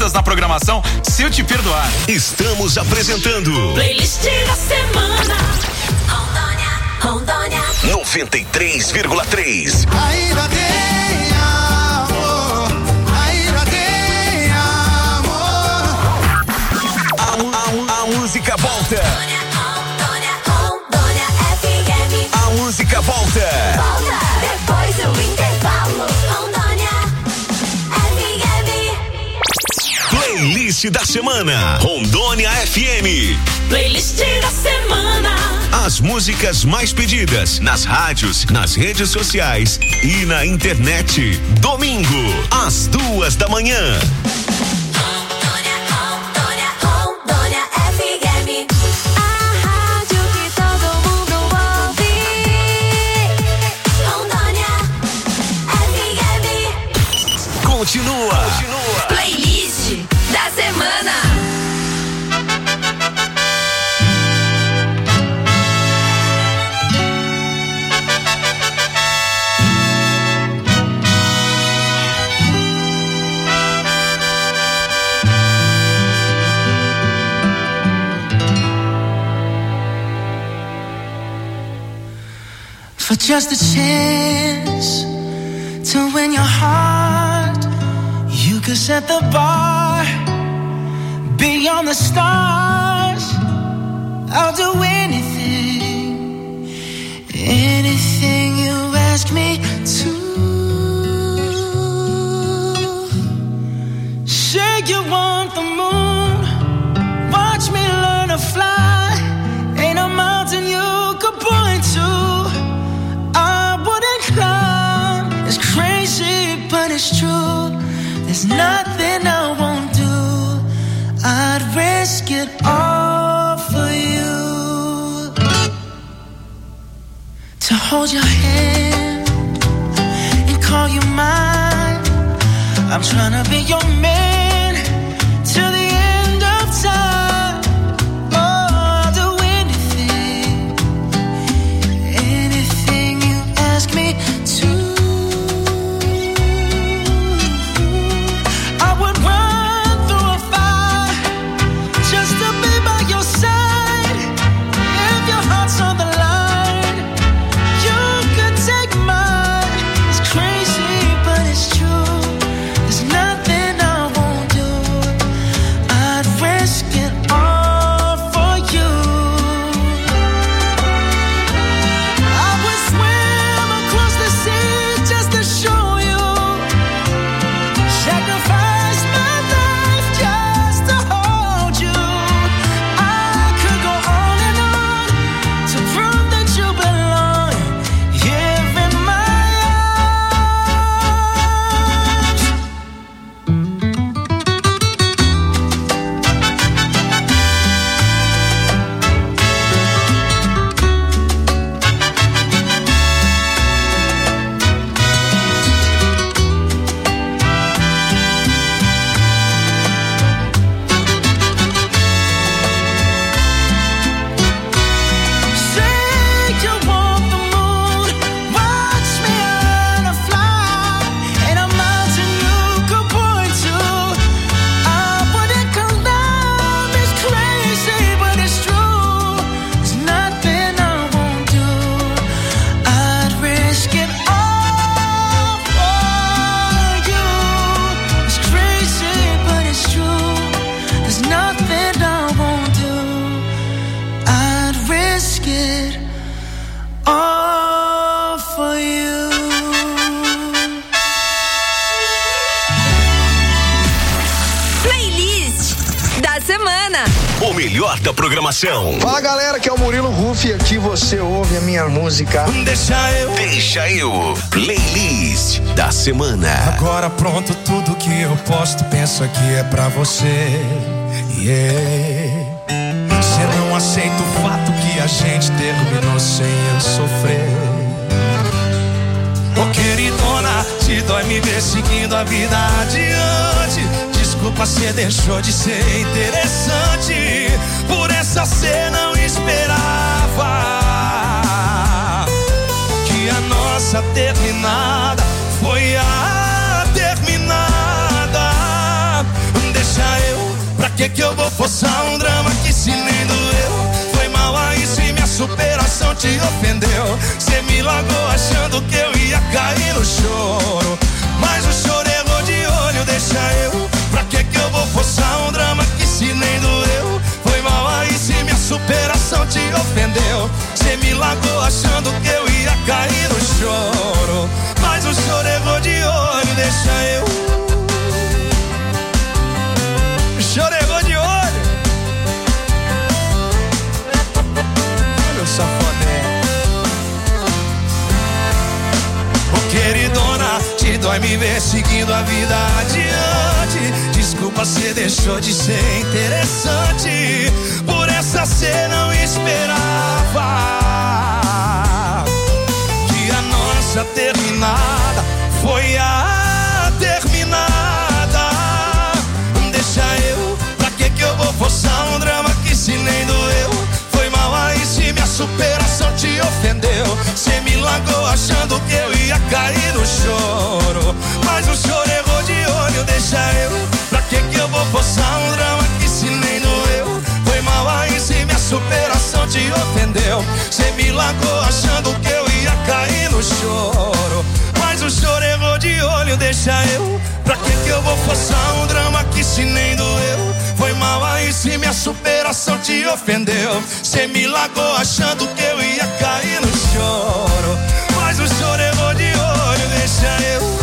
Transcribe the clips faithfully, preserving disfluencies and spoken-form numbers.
perdidas na programação Se Eu Te Perdoar. Estamos apresentando Playlist da semana. Rondônia, Rondônia noventa e três vírgula três. Ainda tem amor, ainda tem amor. A, a, a música volta. Rondônia, Rondônia, Rondônia F M. A música volta. Volta depois do intervalo. Rondônia F M. Playlist da semana. Rondônia F M. Playlist da semana. As músicas mais pedidas nas rádios, nas redes sociais e na internet. Domingo, às duas da manhã. Rondônia, Rondônia, Rondônia F M. A rádio que todo mundo ouve. Rondônia F M. Continua. Continua. Playlist da semana. For just a chance to win your heart, you could set the bar beyond the stars. I'll do anything, anything you ask me to. Say you want the moon, watch me learn to fly. Ain't a mountain you could point to it's crazy, but it's true. There's nothing I won't do. I'd risk it all for you. To hold your hand and call you mine. I'm trying to be your man till the end of time. Oh, I'll do anything, anything you ask me to. O melhor da programação. Fala galera, que é o Murilo Ruff e aqui você ouve a minha música Deixa Eu. Deixa Eu. Playlist da semana. Agora pronto, tudo que eu posto, penso que é pra você. Yeah. Você não aceita o fato que a gente terminou sem eu sofrer. Ô queridona, se dói me ver seguindo a vida adiante. Desculpa se deixou de ser interessante. Por essa cê não esperava que a nossa terminada foi a terminada. Deixa que que eu vou forçar um drama que se nem doeu? Foi mal aí se minha superação te ofendeu. Cê me largou achando que eu ia cair no choro, mas o choro errou de olho, deixa eu. Pra que que eu vou forçar um drama que se nem doeu? Foi mal aí se minha superação te ofendeu. Cê me largou achando que eu ia cair no choro, mas o choro errou de olho, deixa eu. O choro errou de olho. Olha o safadé. Ô queridona, te dói me ver seguindo a vida adiante. Desculpa, cê deixou de ser interessante. Por essa cê não esperava que a nossa terminada foi a terminada. Deixa eu, pra que que eu vou forçar um drama que se nem doeu? Foi mal aí se minha superação te ofendeu. Cê me largou achando que eu ia cair no choro, mas o choro errou de olho, deixa eu. Pra que que eu vou forçar um drama que se nem doeu? Foi mal aí se minha superação te ofendeu. Cê me largou achando que eu ia cair no choro, mas o choro errou de olho, deixa eu. Pra que que eu vou forçar um drama que se nem doeu? Foi mal aí se minha superação te ofendeu. Cê me largou achando que eu ia cair no choro, mas o choro errou de olho, deixa eu.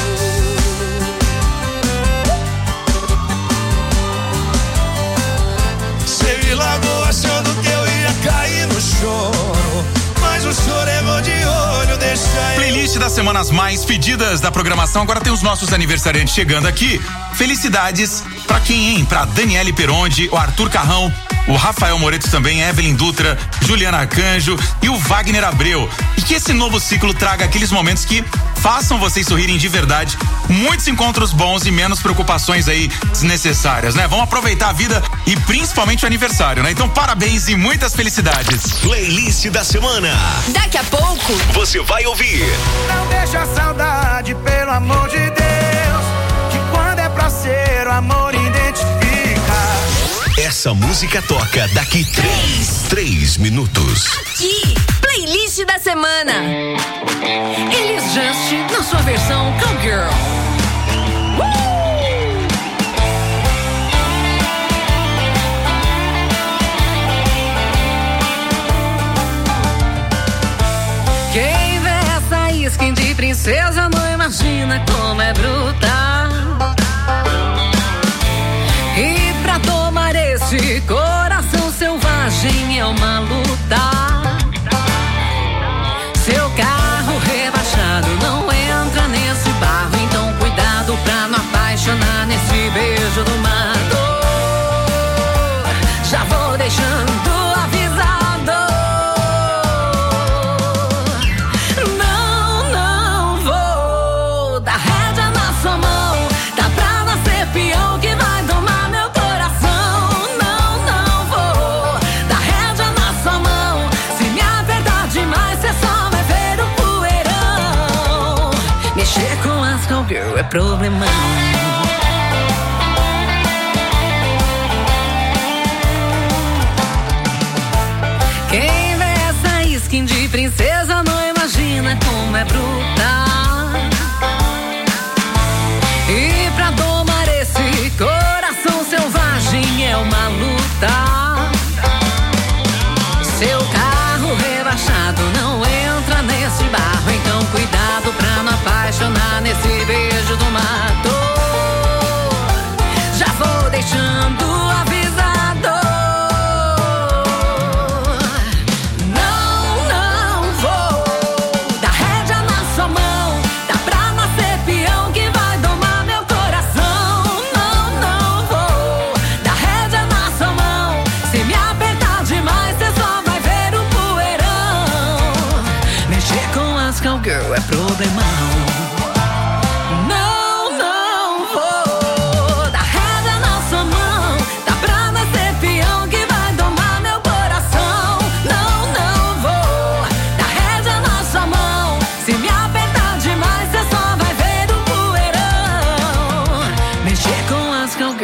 Cê me largou achando que eu ia cair no choro, mas o choro errou de olho, deixa eu. Playlist das semanas mais pedidas da programação. Agora tem os nossos aniversariantes chegando aqui. Felicidades pra quem, hein? Pra Daniele Peronde, o Arthur Carrão, o Rafael Moreto também, Evelyn Dutra, Juliana Arcanjo e o Wagner Abreu. E que esse novo ciclo traga aqueles momentos que façam vocês sorrirem de verdade. Muitos encontros bons e menos preocupações aí desnecessárias, né? Vamos aproveitar a vida e principalmente o aniversário, né? Então parabéns e muitas felicidades. Playlist da semana. Daqui a pouco Você vai ouvir. Não deixa a saudade, pelo amor de Deus, que quando é pra ser o amor identifica. Essa música toca daqui três, três minutos. aqui, playlist da semana. Elis Just na sua versão Cowgirl. Quem vê essa skin de princesa não imagina como é bruta. E pra tomar esse coração selvagem é uma luta. Seu carro rebaixado não entra nesse barro, então cuidado pra não apaixonar nesse beijo do mato. Já vou deixando avisado. Não, não vou dar rédea na sua mão. Tá pra nascer peão que vai domar meu coração. Não, não vou dar rédea na sua mão. Se me apertar demais, cê só vai ver o poeirão. Mexer com as cowgirl é problemão. Quem vê essa skin de princesa não imagina como é bruta. E pra domar esse coração selvagem é uma luta. Seu carro rebaixado não entra nesse barro, então cuidado pra não apaixonar nesse beijo do mato. Já vou deixando avisado. Não, não vou dar rédea na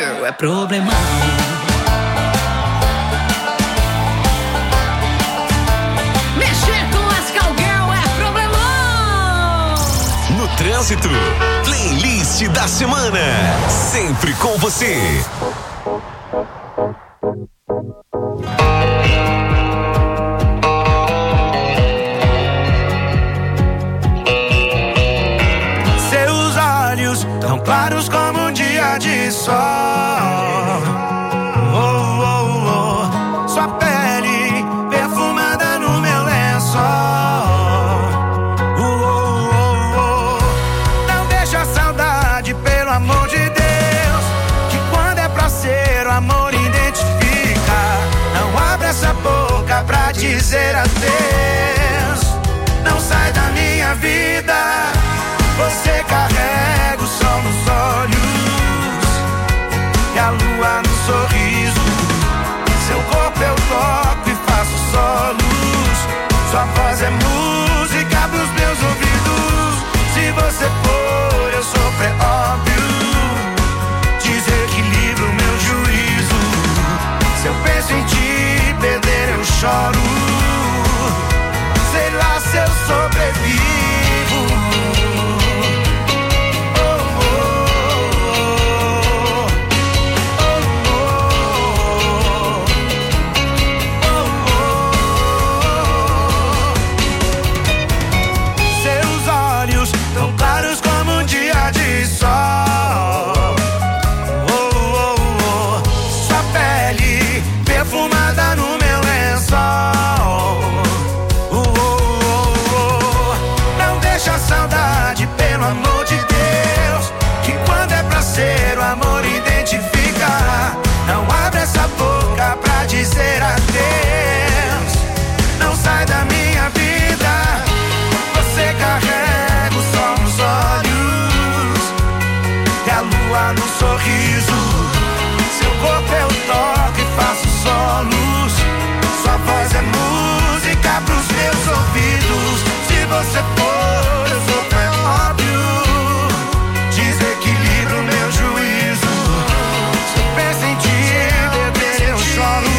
cowgirl é problemão. Mexer com as cowgirl é problemão. No trânsito, playlist da semana. Sempre com você. Seus olhos tão claros como um dia de sol. Oh, oh, oh. Sua pele perfumada no meu lençol. Oh, oh, oh, oh. Não deixa a saudade, pelo amor de Deus, que quando é pra ser o amor identifica. Não abre essa boca pra dizer adeus. Não sai da minha vida. Você carrega o sol nos olhos e a lua no sorriso. Seu corpo eu toco e faço solos. Sua voz é música pros meus ouvidos. Se você for, eu sofro, é óbvio. Desequilibro meu juízo. Se eu penso em te perder, eu choro. Sei lá se eu sobrevivo. Dizer adeus. Não sai da minha vida. Você carrega o sol nos olhos e a lua no sorriso. Seu corpo eu toco e faço solos. Sua voz é música pros meus ouvidos. Se você for, eu sou, é óbvio. Desequilibro meu juízo. Se eu penso em ti, beber eu choro.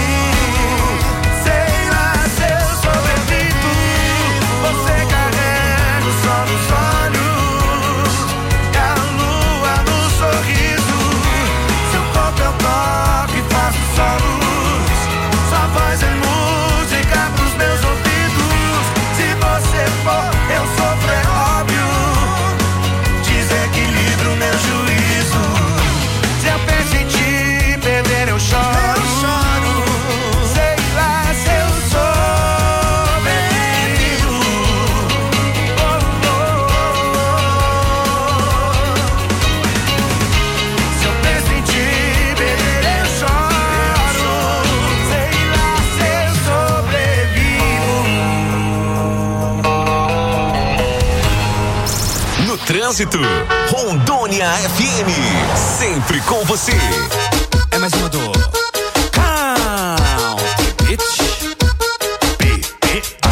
Trânsito, Rondônia F M, sempre com você. É mais uma do Count Bitch B B A.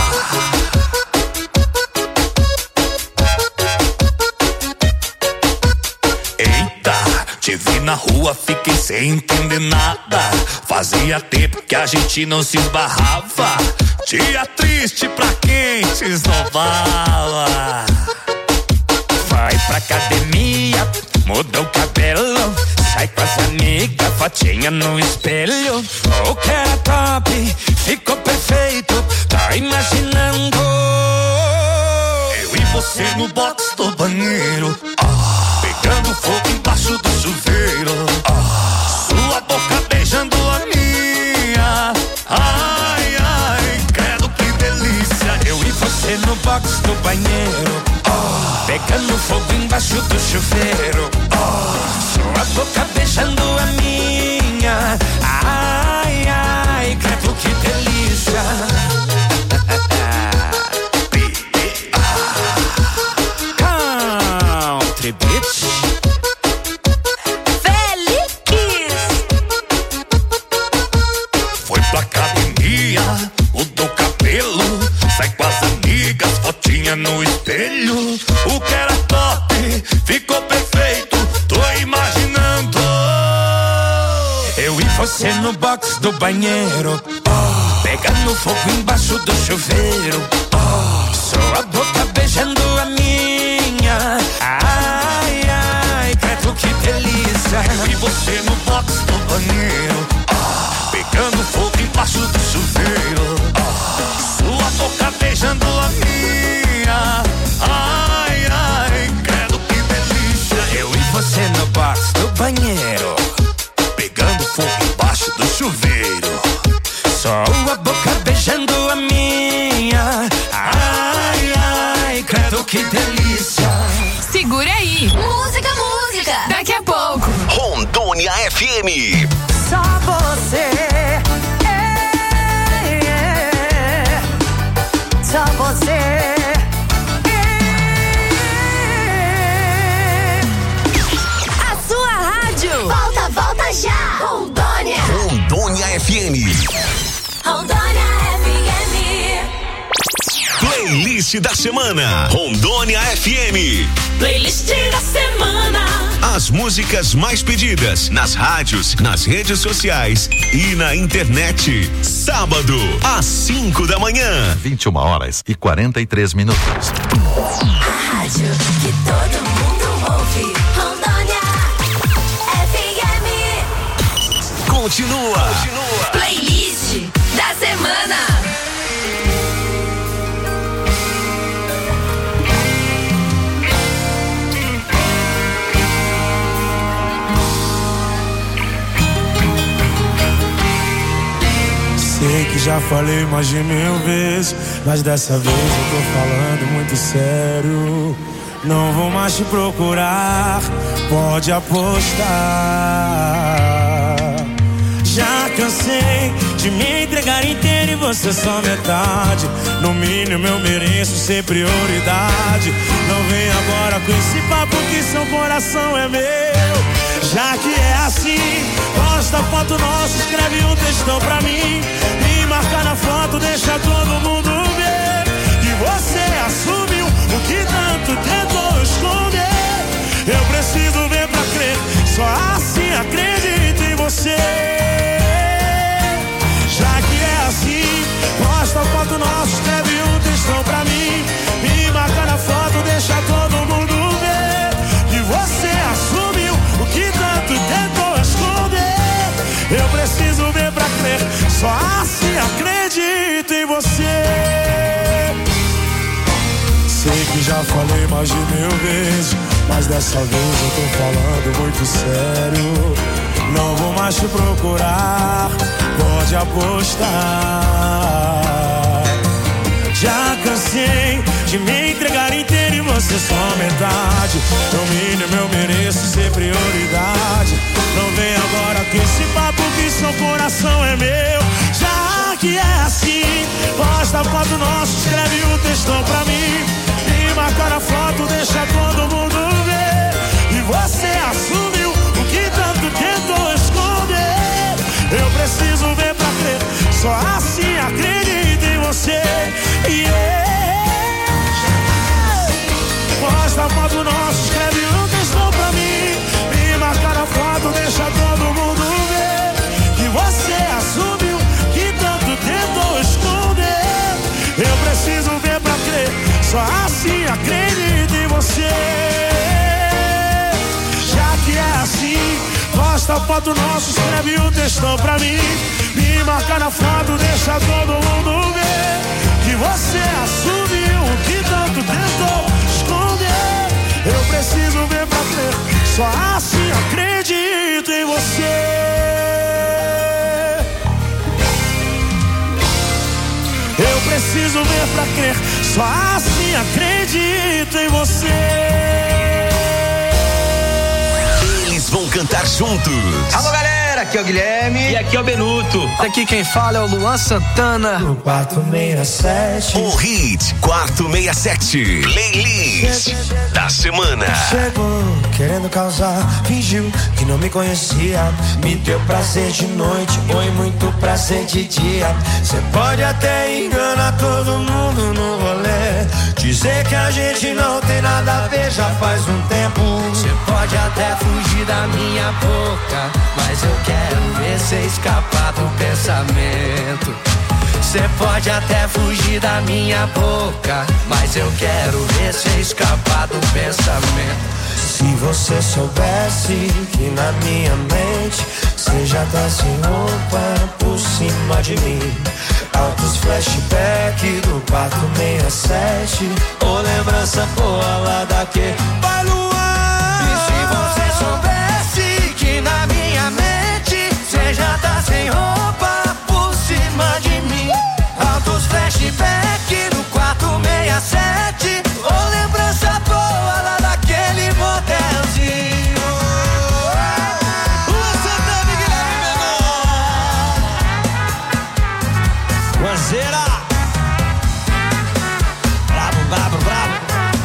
Eita, te vi na rua, fiquei sem entender nada. Fazia tempo que a gente não se esbarrava. Dia triste pra quem se esnobava. Vai pra academia, muda o cabelo, sai com as amigas, fotinha no espelho. O que era top, ficou perfeito, tá imaginando? Eu e você no box do banheiro, ah, pegando fogo embaixo do chuveiro, ah, sua boca beijando a minha. Ai, ai, credo que delícia. Eu e você no box do banheiro, oh, pegando fogo embaixo do chuveiro, oh, sua boca beijando a minha. Ai, ai, credo que delícia. Country Bitch. Feliz Eu e você no box do banheiro, oh, pegando fogo embaixo do chuveiro, oh, sua boca beijando a minha. Ai, ai, credo que delícia. Eu e você no box do banheiro, oh, pegando fogo embaixo do chuveiro, oh, sua boca beijando a minha. Ai, ai, credo que delícia. Eu e você no box do banheiro, pegando fogo embaixo do chuveiro, só a boca beijando a minha. Ai, ai, credo que delícia. Segura aí. Música, música. Daqui a pouco. Rondônia F M. Só você. É, é, só você. Volta, volta já! Rondônia! Rondônia F M. Rondônia F M. Playlist da semana. Rondônia F M. Playlist da semana. As músicas mais pedidas nas rádios, nas redes sociais e na internet. Sábado, às cinco da manhã. vinte e uma horas e quarenta e três minutos. A rádio que todo mundo ouve. Rondônia F M. Continua. Continua. Playlist da semana. Sei que já falei mais de mil vezes, mas dessa vez eu tô falando muito sério. Não vou mais te procurar, pode apostar. Já cansei de me entregar inteiro e você só metade. No mínimo eu mereço ser prioridade. Não vem agora com esse papo que seu coração é meu. Já que é assim, posta foto nossa, escreve um textão pra mim e marca na foto, deixa todo mundo ver que você assumiu o que tanto tentou esconder. Eu preciso ver pra crer, só assim acredito em você. Já que é assim, posta foto nossa, escreve um textão pra mim e marca na foto, deixa todo mundo ver que você assumiu o que tanto tentou esconder. Eu preciso ver pra crer, só assim acredito em você. Sei que já falei mais de mil vezes, mas dessa vez eu tô falando muito sério. Não vou mais te procurar, pode apostar. Já cansei de me entregar inteiro e você só metade. No mínimo eu mereço ser prioridade. Não vem agora com esse papo que seu coração é meu. Já que é assim, posta foto nossa, escreve um textão pra mim e marca na foto, deixa todo mundo ver. E você assumiu o que tanto tentou esconder. Eu preciso ver pra crer, só assim acredito em você. Yeah. Posta foto nossa, escreve um textão pra mim e marca na foto, deixa todo mundo ver que você assumiu que tanto tentou esconder. Eu preciso ver pra crer, só assim acredito em você. Já que é assim, posta foto nossa, escreve um textão pra mim e marca na foto, deixa todo mundo ver que você assumiu o que tanto tentou esconder. Eu preciso ver pra crer, só assim acredito em você. Eu preciso ver pra crer, só assim acredito em você. Eles vão cantar juntos. Alô, galera, aqui é o Guilherme. E aqui é o Benuto. Aqui quem fala é o Luan Santana. No quarto sessenta e sete. O Hit quatrocentos e sessenta e sete. Playlist da semana. Chegou querendo causar, fingiu que não me conhecia. Me deu prazer de noite, foi muito prazer de dia. Cê pode até enganar todo mundo no rolê, dizer que a gente não tem nada a ver já faz um tempo. Você pode até fugir da minha boca, mas eu quero ver cê escapar do pensamento. Cê pode até fugir da minha boca, mas eu quero ver cê escapar do pensamento. Se você soubesse que na minha mente cê já tá sem roupa por cima de mim. Altos flashback do quarto sessenta e sete, ou lembrança boa lá daquele Vai Luan. E se você soubesse que na minha mente cê já tá sem roupa por cima de mim. Altos flashback do quarto sessenta e sete, ou lembrança boa lá daquele motelzinho. Luan Santana e Guilherme Menor. Guanzeira. Bravo, bravo, bravo.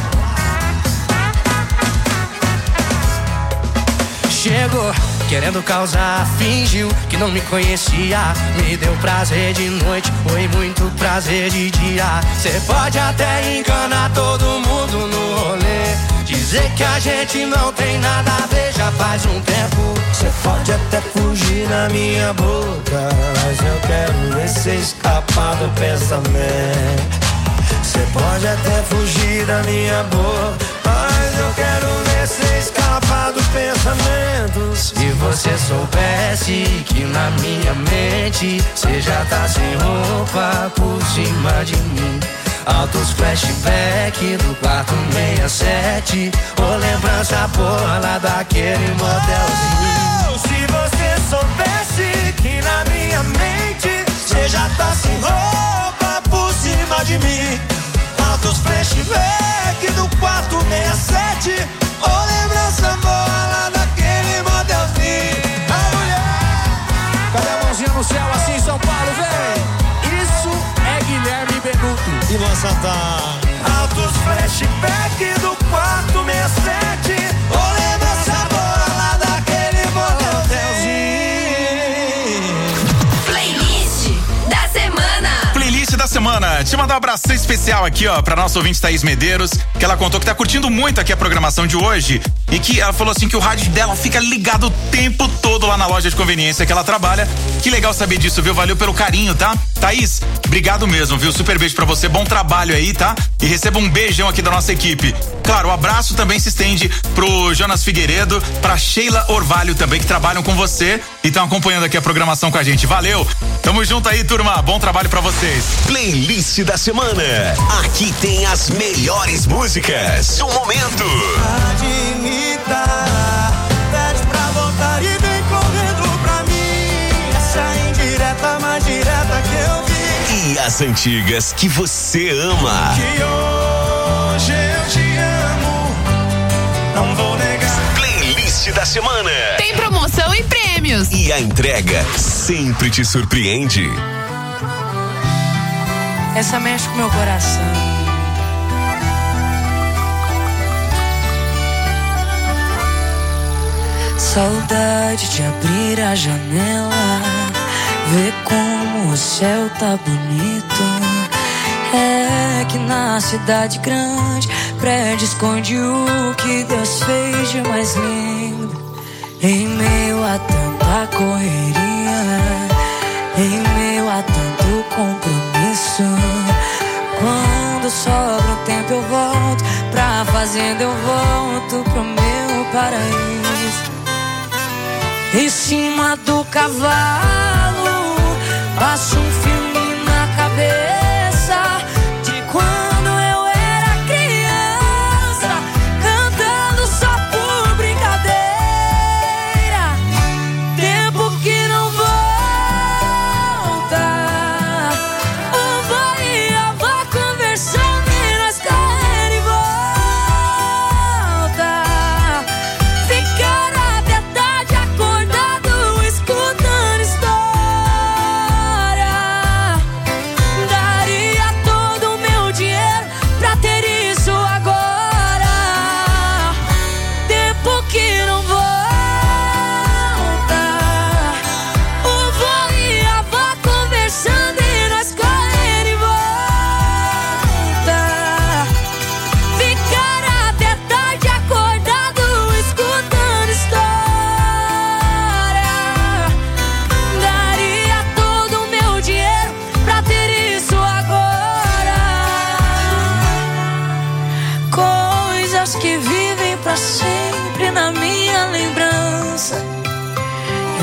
Chegou querendo causar, fingiu que não me conhecia. Me deu prazer de noite, foi muito prazer de dia. Cê pode até enganar todo mundo no rolê, dizer que a gente não tem nada a ver já faz um tempo. Cê pode até fugir na minha boca, mas eu quero ver cê escapar do pensamento. Cê pode até fugir da minha boca, mas eu quero ver cê escapar do pensamento. Se você soubesse que na minha mente cê já tá sem roupa por cima de mim. Altos flashback do quarto sessenta e sete, ou lembrança boa lá daquele motelzinho. Se você soubesse que na minha mente cê já tá sem roupa por cima de mim. Altos flashback do quarto sessenta e sete, ou lembrança boa lá daquele motelzinho. A mulher, cadê a mãozinha no céu assim, São Paulo, vem! Isso é Guilherme Benuto e Luan Santana. Altos flashback do quarto sessenta e sete, ou lembrança boa lá daquele motelzinho. Playlist da semana. Playlist da semana. Te mandar um abraço especial aqui, ó, pra nossa ouvinte Thaís Medeiros, que ela contou que tá curtindo muito aqui a programação de hoje e que ela falou assim que o rádio dela fica ligado o tempo todo lá na loja de conveniência que ela trabalha. Que legal saber disso, viu? Valeu pelo carinho, tá? Thaís, obrigado mesmo, viu? Super beijo pra você, bom trabalho aí, tá? E receba um beijão aqui da nossa equipe. Claro, o abraço também se estende pro Jonas Figueiredo, pra Sheila Orvalho também, que trabalham com você e estão acompanhando aqui a programação com a gente. Valeu! Tamo junto aí, turma. Bom trabalho pra vocês. Playlist da semana. Aqui tem as melhores músicas do momento. Admita, pede pra voltar e vem correndo pra mim. Essa é indireta, mais direta que eu vi. E as antigas que você ama. Que hoje eu te amo, não vou negar. Playlist da semana. Tem promoção e prêmios. E a entrega sempre te surpreende. Essa mexe com meu coração. Saudade de abrir a janela, ver como o céu tá bonito. É que na cidade grande, prédio esconde o que Deus fez de mais lindo. Em meio a tanta correria, em meio a tanto compromisso, quando sobra o tempo eu volto pra fazenda, eu volto pro meu paraíso. Em cima do cavalo, passo um filme na cabeça de quando eu era criança, cantando só por brincadeira. Tempo que não volta, o vô e a avó conversando e nós correndo e volta. Ficar até tarde acordado escutando história.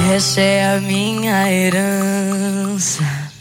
Essa é a minha herança.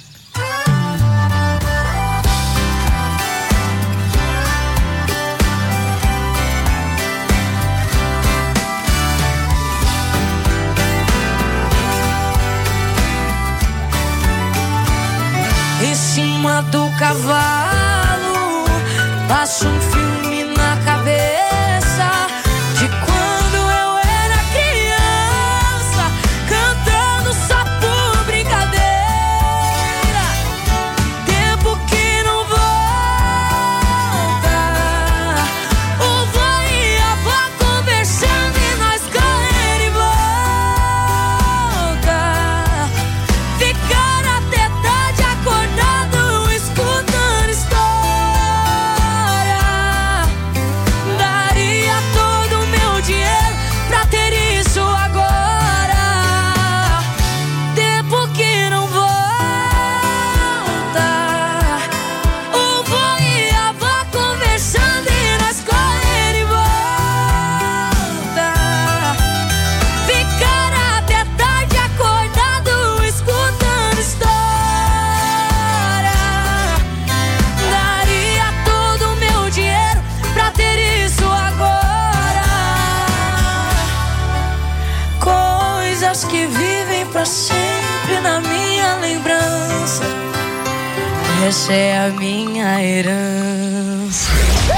Em cima do cavalo, passa um filme na cabeça de quando eu era criança, cantando só por brincadeira. Tempo que não volta. O vô e a avó conversando e nós correndo em volta. Ficar até tarde acordado escutando história. Daria todo o meu dinheiro pra ter isso agora. Tempo que não volta. O vô e a avó conversando e nós correndo em volta. Ficar até tarde acordado escutando história. Daria todo o meu dinheiro pra ter isso agora. Coisas que vivem pra sempre na minha lembrança. Essa é a minha herança.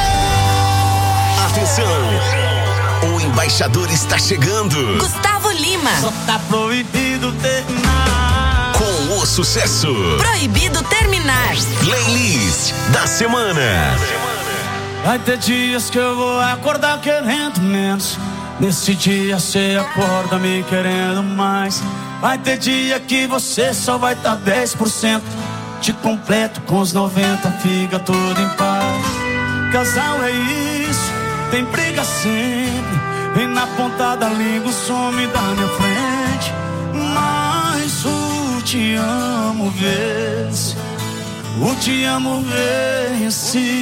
Atenção! O embaixador está chegando Gustavo Lima. Só tá proibido terminar. com o sucesso Proibido terminar. Playlist da semana. Vai ter dias que eu vou acordar querendo menos. Nesse dia cê acorda me querendo mais. Vai ter dia que você só vai tá dez por cento. Te completo com os noventa, fica tudo em paz. Casal é isso, tem briga sempre. Vem na ponta da língua, some da minha frente. Mas o te amo vence. O te amo vence.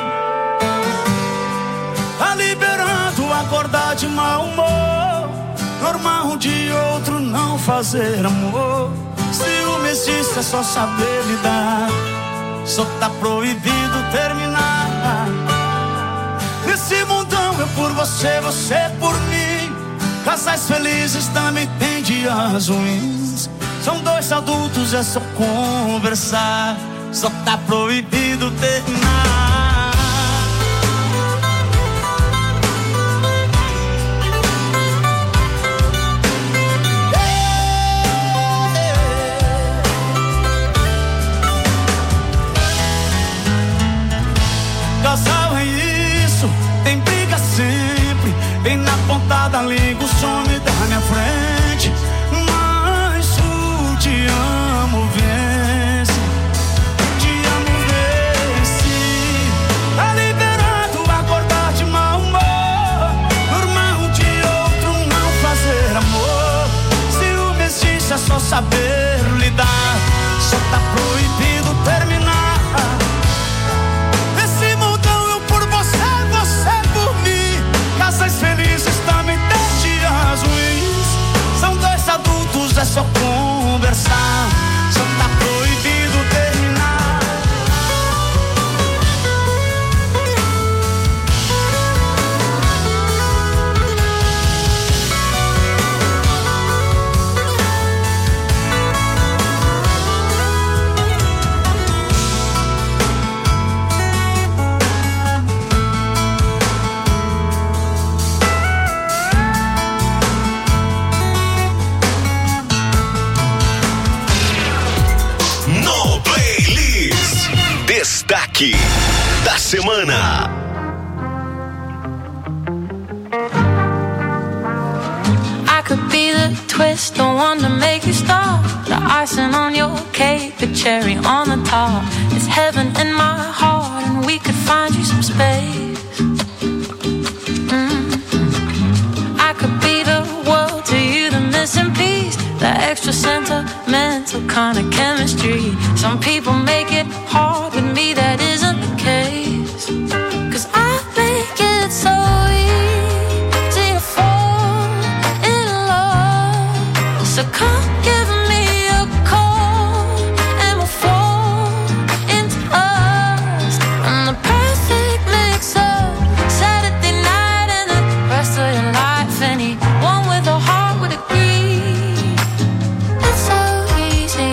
Tá liberando acordar de mau humor. Normal um de outro não fazer amor. Ciúme existe, é só saber lidar. Só tá proibido terminar. Nesse mundão eu por você, você por mim. Casais felizes também tem dias ruins. São dois adultos, é só conversar. Só tá proibido terminar. Casal é isso, tem briga sempre. Vem na ponta da língua, some da minha frente. Mas o te amo vence. Te amo vence. Tá liberado acordar de mau humor. Normal um de outro não fazer amor. Ciúme existe, é só saber lidar. Só tá proibido terminar. Casais felizes também tem dias ruins. São dois adultos, é só conversar. Só tá proibido terminar. Destaque da semana. I could be the twist, the one to make you stop. The icing on your cake, the cherry on the top. It's heaven in my heart, and we could find you some space. Mm-hmm. I could be the world to you, the missing piece, the extra sentimental kind of chemistry. Some people make it hard, with me that isn't the case. Cause I make it so easy to fall in love. So come give me a call and we'll fall into us. I'm the perfect mix up Saturday night and the rest of your life. Anyone with a heart would agree. It's so easy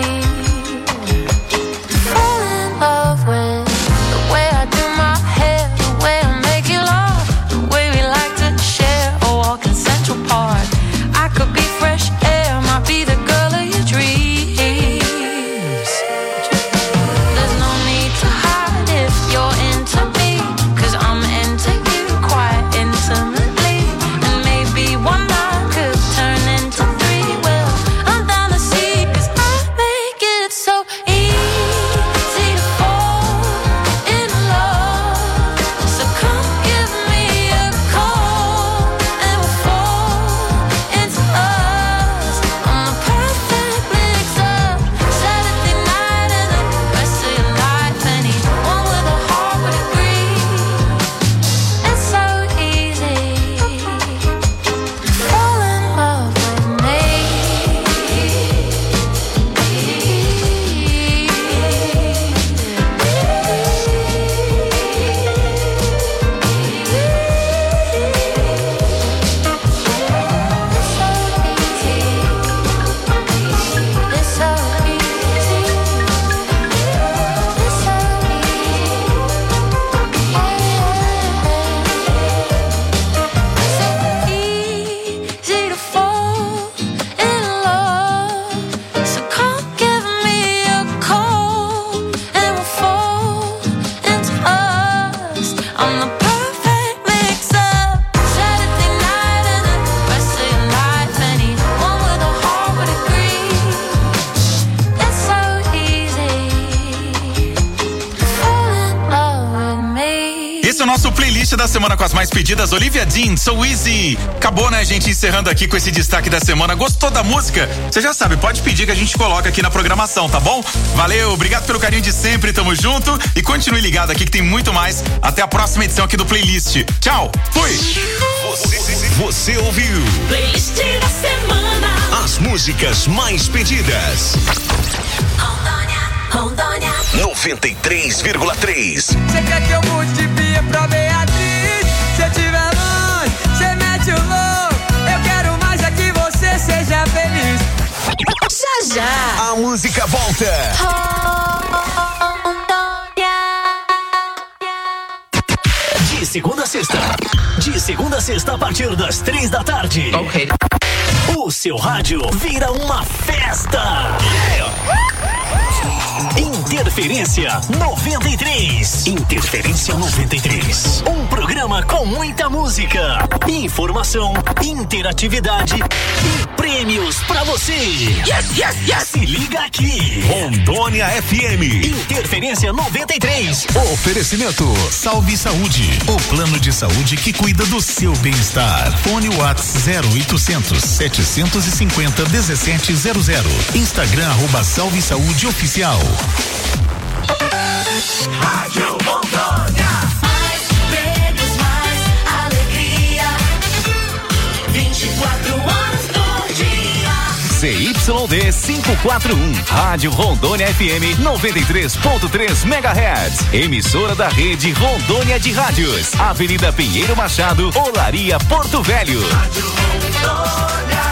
to fall in love with the way I do my hair, the way I make you laugh, the way we like to share a walk in Central Park. I could be fresh air, might be the girl of your dreams. There's no need to hide if you're into me, 'cause I'm into you quite intimately. And maybe one night could turn into three. Well, I'm down to see, 'cause I make it so easy to fall in love. So come give me a call and we'll fall into us. I'm the perfect mix up Saturday night and the rest of your life. Anyone with a heart would agree. It's so easy to fall in love with me. It's so easy. It's so easy to fall in love. So come give me a call and we'll fall into us. I'm the perfect mix up Saturday night and the rest of your life. Anyone with a heart would agree. It's so easy to fall in love with me. Esse é o nosso playlist da semana com as mais pedidas. Olivia Dean, So Easy. Acabou, né, gente? Encerrando aqui com esse destaque da semana. Gostou da música? Você já sabe, pode pedir que a gente coloca aqui na programação, tá bom? Valeu, obrigado pelo carinho de sempre, tamo junto. E continue ligado aqui que tem muito mais. Até a próxima edição aqui do Playlist. Tchau, fui! Você, você ouviu Playlist da semana. as músicas mais pedidas. Rondônia, Rondônia. noventa e três vírgula três. Você quer que eu multiplique pra Beatriz? Se eu tiver longe, você mete o louco. Eu quero mais é que você seja feliz. Já já. A música volta. De segunda a sexta. De segunda a sexta a partir das três da tarde. Ok. O seu rádio vira uma festa. Interferência noventa e três. Interferência noventa e três. Um programa com muita música, informação, interatividade e prêmios pra você. Yes, yes, yes. Se liga aqui. Rondônia F M. Interferência noventa e três. Oferecimento Salve Saúde, o plano de saúde que cuida do seu bem-estar. Fone Whats zero oitocentos, setecentos e cinquenta, dezessete zero zero. Instagram arroba Salve Saúde Oficial. Rádio Rondônia. Mais prêmios, mais alegria. vinte e quatro horas por dia. C Y D quinhentos e quarenta e um, Rádio Rondônia F M noventa e três ponto três megahertz. Emissora da rede Rondônia de Rádios. Avenida Pinheiro Machado, Olaria, Porto Velho. Rádio Rondônia.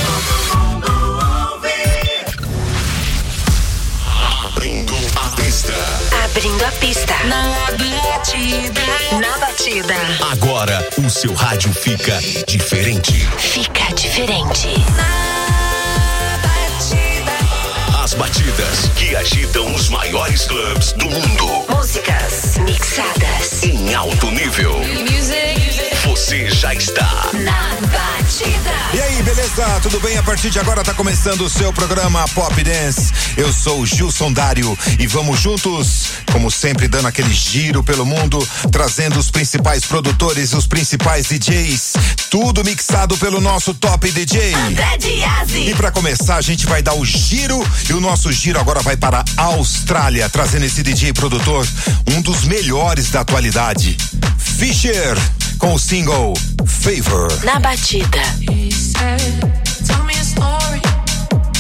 Abrindo a pista. Abrindo a pista. Na batida. Na batida. Agora o seu rádio fica diferente. Fica diferente. Na batida. As batidas que agitam os maiores clubes do mundo. Músicas mixadas em alto nível. Music. Você já está na batida. E aí, beleza? Tudo bem? A partir de agora tá começando o seu programa Pop Dance. Eu sou o Gilson Dário e vamos juntos, como sempre, dando aquele giro pelo mundo, trazendo os principais produtores e os principais D Js. Tudo mixado pelo nosso top D J. André Diasi. E pra começar, a gente vai dar o giro e o nosso giro agora vai para a Austrália, trazendo esse D J produtor, um dos melhores da atualidade, Fisher, com o single Favor. Na batida. He said, tell me a story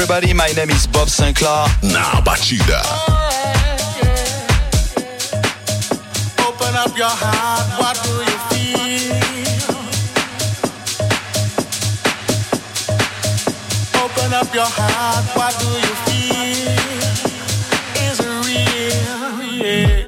everybody, my name is Bob Sinclair. Na batida. Open up your heart, what do you feel? Open up your heart, what do you feel? Is it real? Yeah.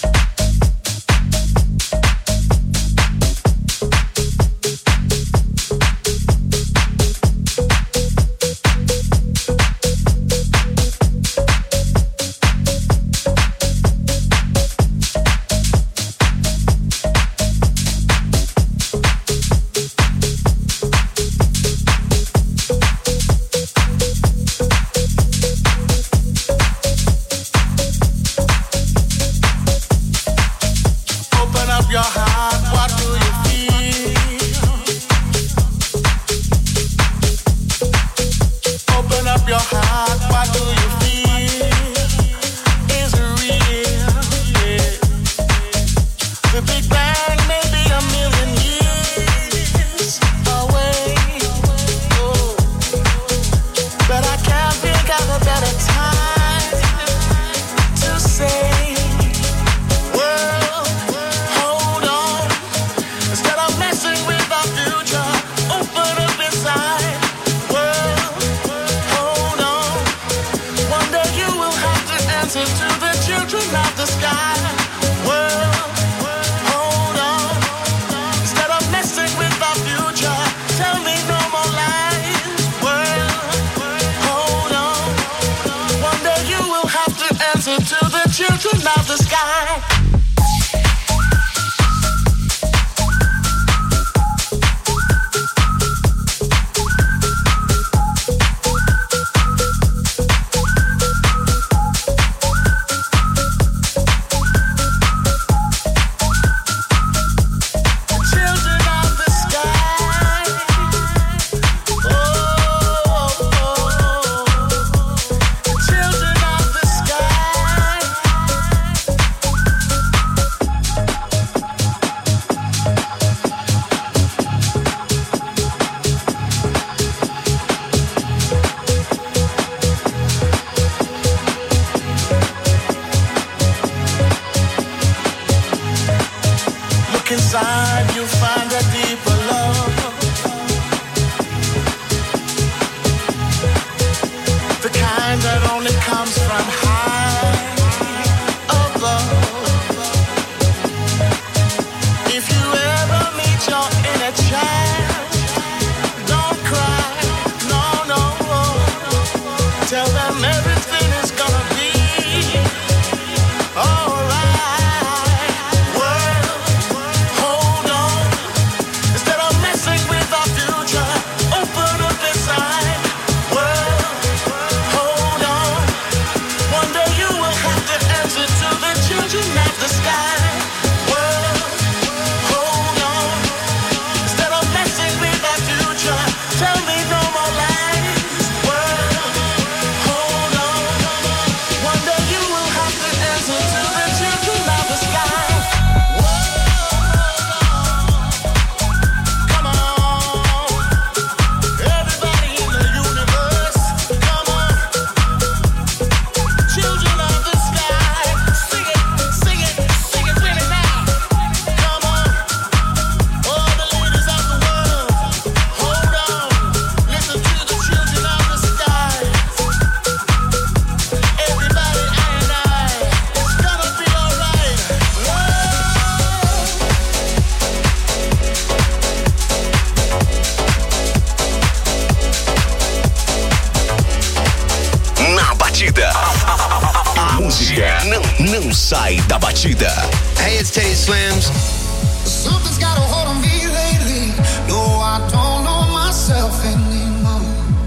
Não sai da batida. Hey, it's Teddy Swims. Something's got a hold on me lately. No, I don't know myself anymore.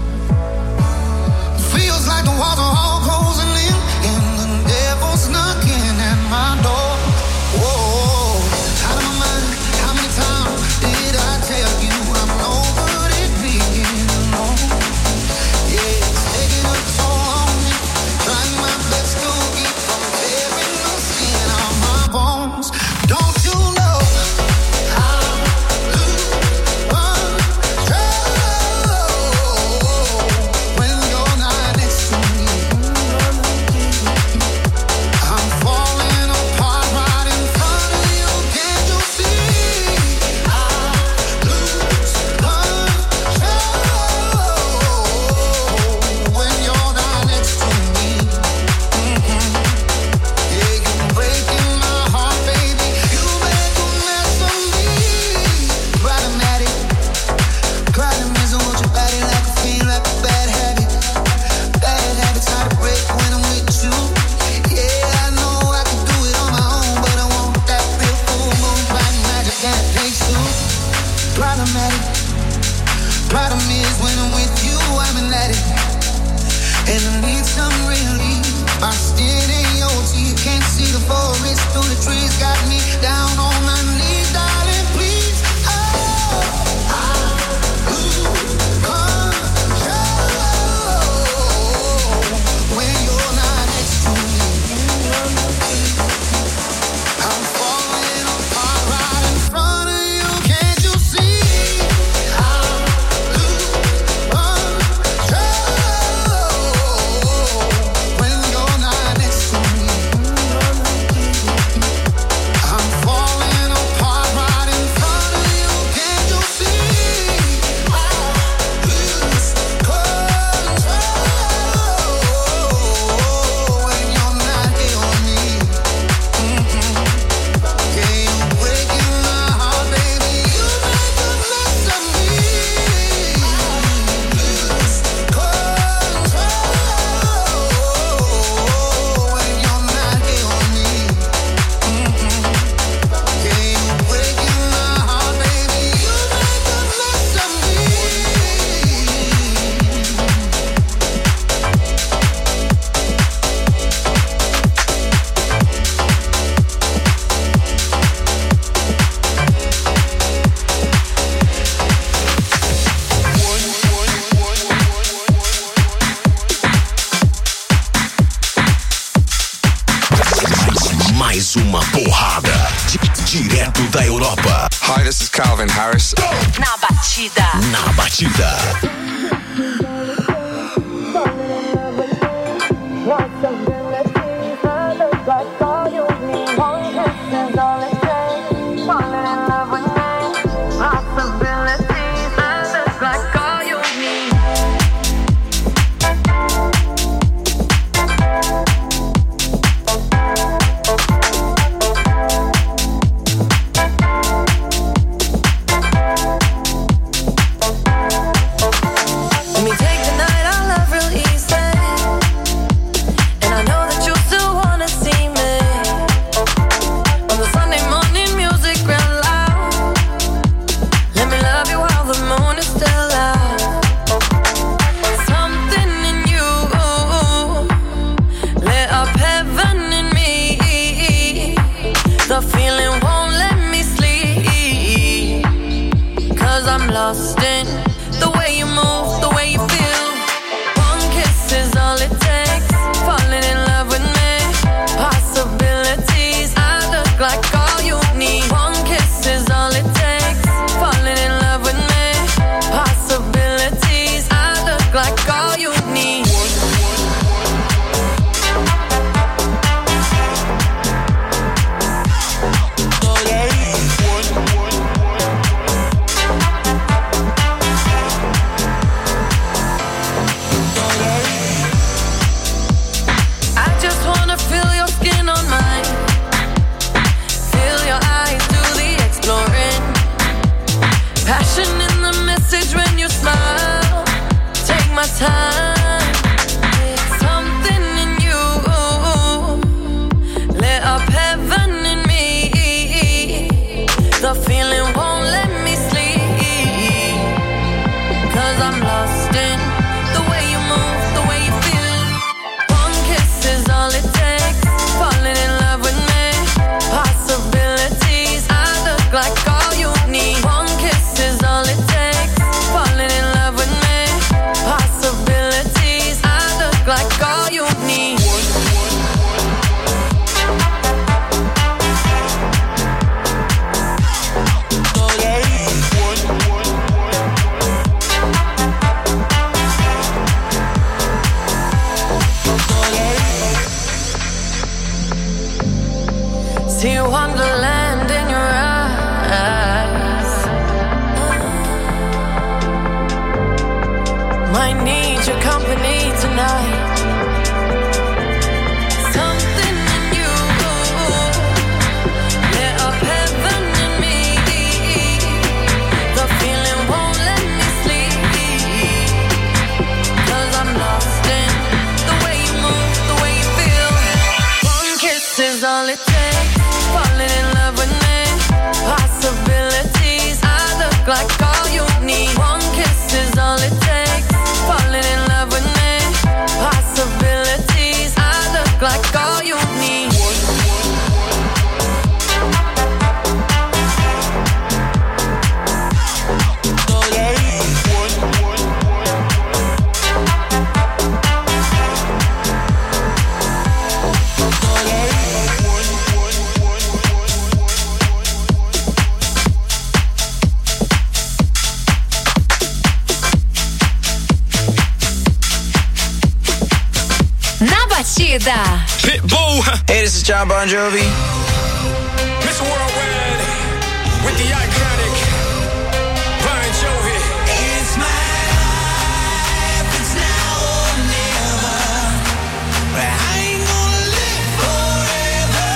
Feels like the walls are all closing in, and the devil's knocking at my door. Whoa, out of my mind. How many times did I tell you I'm over it being alone? Yeah, it's taking up so long. Trying my best to keep from tearing the skin off my bones. Don't you know I'm losing control when you're not Hi, this is Calvin Harris. Na batida. Na batida. Pitbull. Hey, this is John Bon Jovi. Mister Worldwide with the iconic Bon Jovi. It's my life, it's now or never. But I ain't gonna live forever.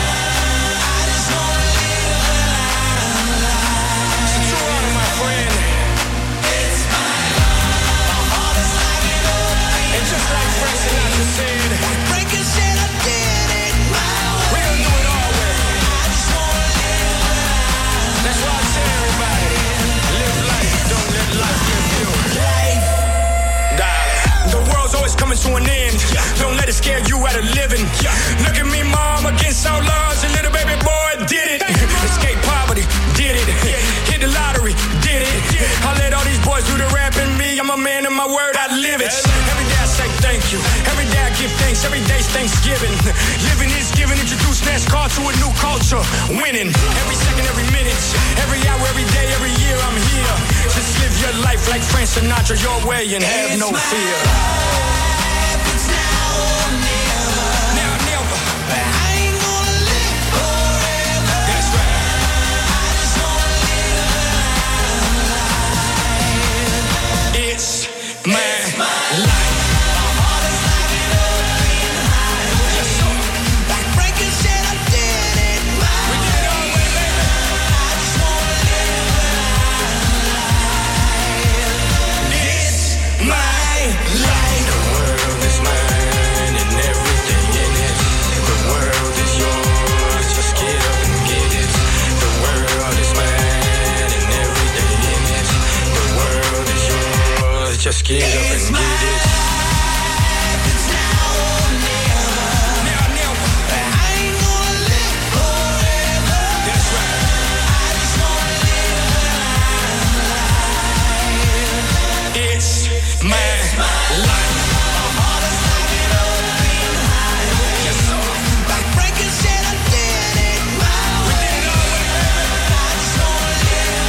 I just wanna live a life. So true honor, my friend. It's my life. My heart is like an open. And just like Frank Sinatra said, said I did it my way. We don't do it our way. I just wanna live life. That's why I tell everybody, live life, don't let life live you. Life. Darling, the world's always coming to an end. Don't let it scare you out of living. Look at me, mom, against all odds. A little baby boy did it. Escape poverty, did it. Hit the lottery, did it. I let all these boys do the rap and me. I'm a man of my word, I live it. Every day I say thank you. Every day I give thanks. Every day's Thanksgiving. Living is giving. Introduce NASCAR to a new culture. Winning. Every second, every minute. hits. Every hour, every day, every year I'm here. Just live your life like Frank Sinatra your way and have It's no my fear. life, it's now or never. Now, never. I ain't gonna live forever. That's right. I just wanna live life. It's my life. Like Frankie said, I did it my way. I just wanna live life. It's my life. The world is mine and everything in it. The world is yours. Just get up and get it. The world is mine and everything in it. The world is yours. Just get up and It's my get it. life, it's now or never. Now, never. I ain't gonna live forever. That's right. I just wanna live life. It's my life. Yes, sir. Like Frankie said, I did it my way. I just wanna live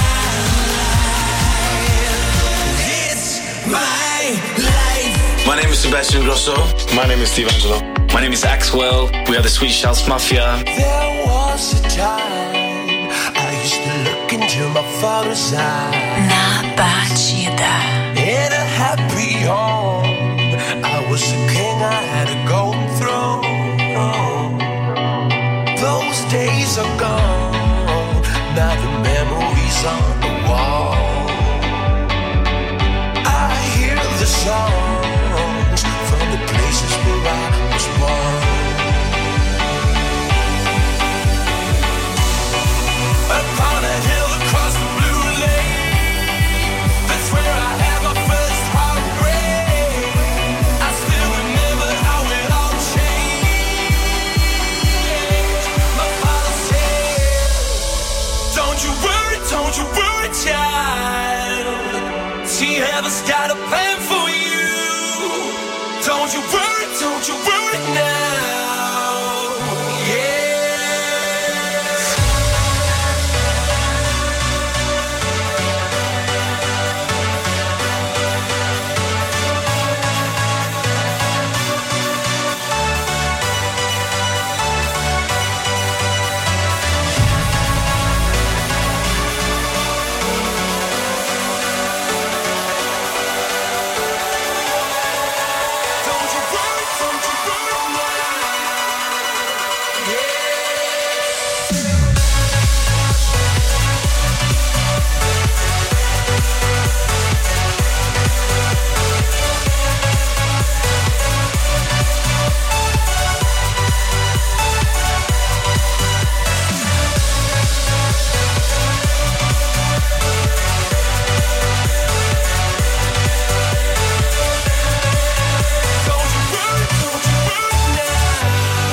life. It's my life. My name is Sebastian Grosso. My name is Steve Angelo. My name is Axwell. We are the Swedish House Mafia. There was a time I used to look into my father's eyes. Na batida. In a happy home, I was a king, I had a golden throne. Those days are gone, now the memories on the wall. I hear the songs from the places where I was born. Upon a hill across the blue lake, that's where I had my first heartbreak. I still remember how it all changed. My father said, don't you worry, don't you worry, child. See, heaven's got a plan for you. Don't you worry, don't you worry now. Yeah. Don't you worry, don't you worry now. Yeah. Don't you worry, don't you worry now.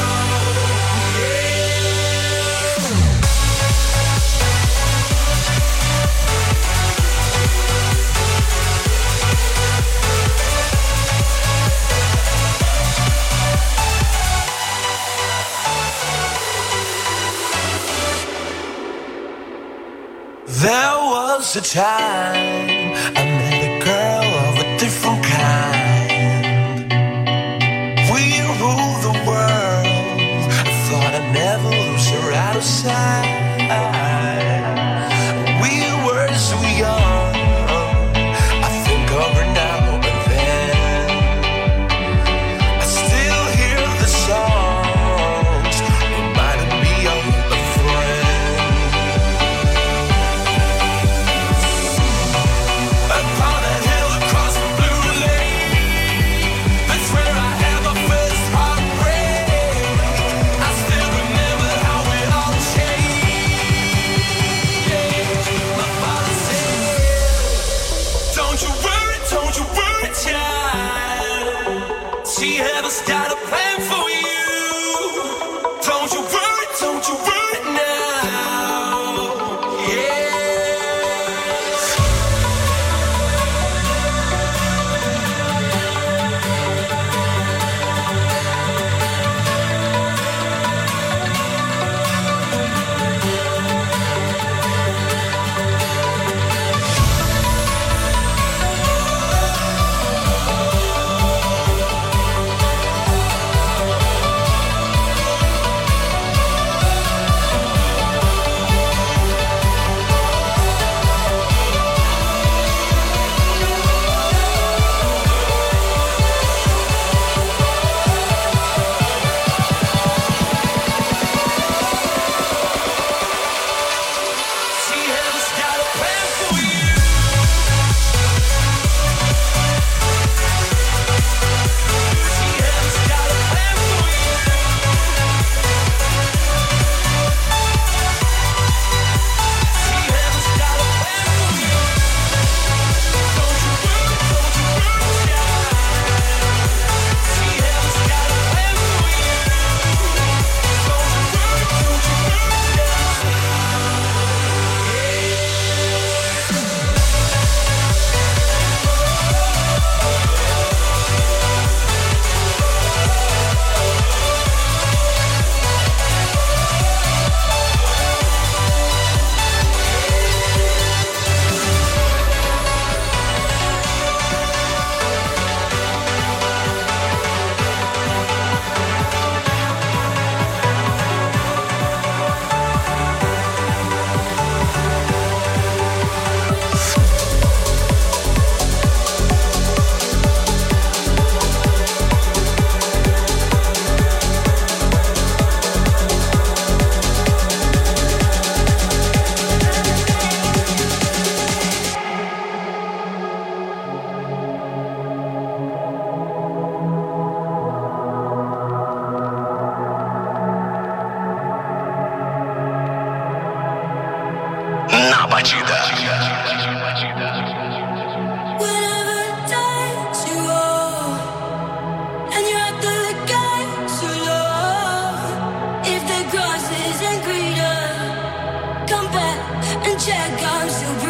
There was a time I met a girl of a different kind. We ruled the world. I thought I'd never lose her out of sight. We were so young. I think of her now and then. I still hear the songs reminding me of a friend. Upon a hill across the blue lake, that's where I had my first heartbreak. I still remember how it all changed. na batida. Check, I'm still